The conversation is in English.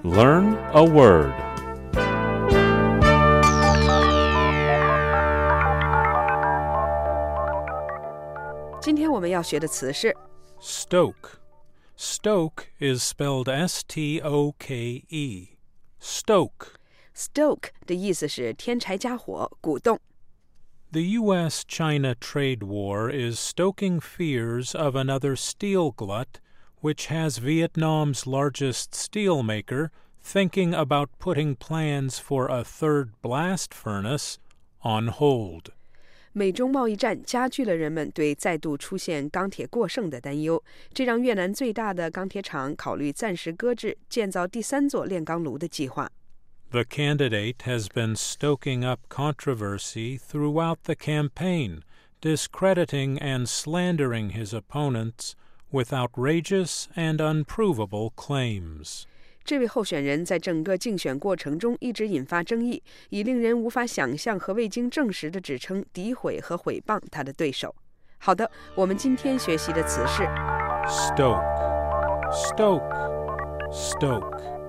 Learn a word. 今天我们要学的词是 Stoke. Stoke is spelled S-T-O-K-E. Stoke. stoke 的意思是添柴加火、鼓动。 The U.S.-China trade war is stoking fears of another steel glut, which has Vietnam's largest steelmaker thinking about putting plans for a third blast furnace on hold. 美中贸易战加剧了人们对再度出现钢铁过剩的担忧，这让越南最大的钢铁厂考虑暂时搁置建造第三座炼钢炉的计划。 The candidate has been stoking up controversy throughout the campaign, discrediting and slandering his opponents with outrageous and unprovable claims. 这位候选人在整个竞选过程中一直引发争议，以令人无法想象和未经证实的指称诋毁和毁谤他的对手。好的，我们今天学习的词是 Stoke. Stoke. Stoke.